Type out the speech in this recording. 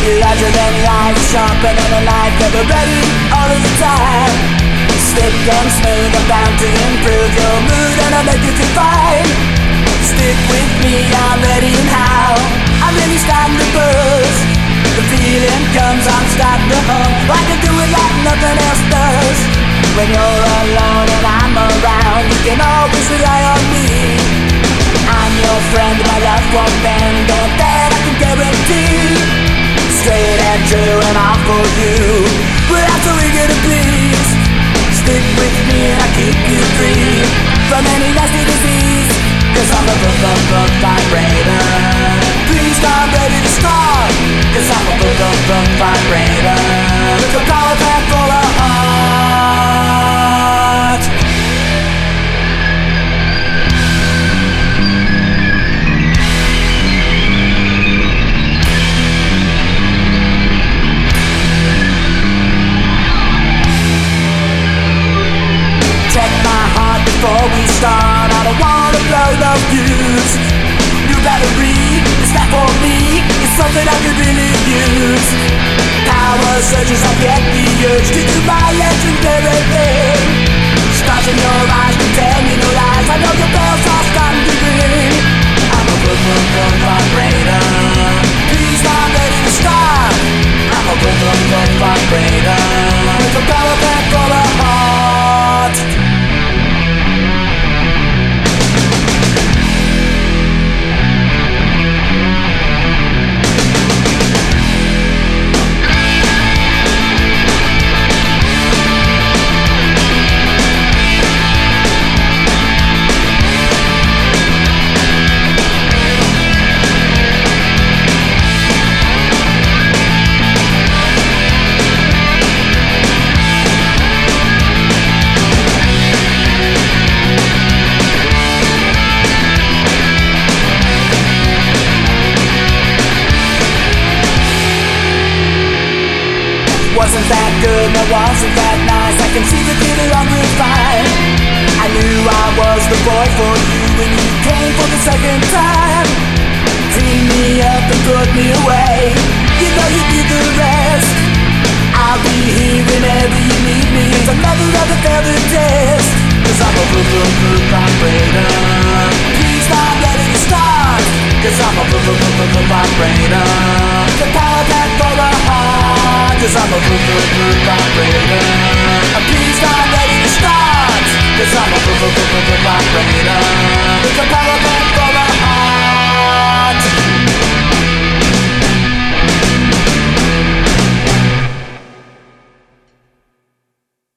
Larger than life, sharper than a knife, ever ready all of the time. Stick and smooth, I'm bound to improve your mood and I'll make you feel fine. Stick with me, I'm ready and how I'm really starting to buzz. The feeling comes, I'm starting to hum. I can do it like nothing else does. When you're alone and I'm around, you can always rely on me. I'm your friend, my love won't bend, and that I can guarantee. Straight and true and all for you, without so eager to please. Stick with me and I'll keep you free from any nasty disease. Cause I'm a vibrator. Please start ready to start. Cause I'm a vibrator. With a power pack full of heart. Before we start, I don't wanna blow the fuse. New battery, is that for me? It's something I could really use. Power surges, I get the urge to do my legendary thing. Stars in your eyes can tell me no lies. I know your bells are starting to ring. I'm a vibrator. Please, I'm ready to start. I'm a vibrator. With a power pack full of heart. Wasn't that good, no wasn't that nice. I can see that you belong with fine. I knew I was the boy for you when you came for the second time. Clean me up and put me away. You know you did the rest. I'll be here whenever you need me. It's another of the feather test. Cause I'm a vibrator. Please start ready to start. Cause I'm a vibrator. The power back for the heart. Cause I'm a vibrator. Please start ready to start. Cause I'm a vibrator.